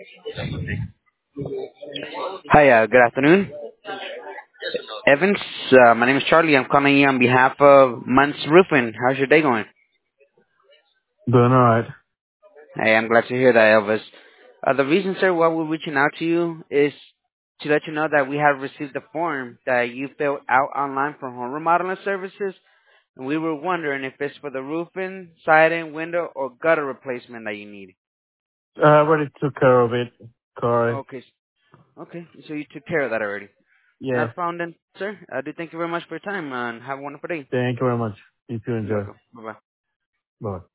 Hi, good afternoon. Evans, my name is Charlie. I'm calling you on behalf of Munts Roofing. How's your day going? Doing alright. Hey, I'm glad to hear that, Elvis. The reason, sir, why we're reaching out to you is to let you know that we have received a form that you filled out online for home remodeling services, and we were wondering if it's for the roofing, siding, window, or gutter replacement that you need. I already took care of it. Corey. Okay, okay, so you took care of that already. Yeah. Not a problem then, sir. I do thank you very much for your time, and have a wonderful day. Thank you very much. You too You're enjoy. welcome. Bye-bye. Bye.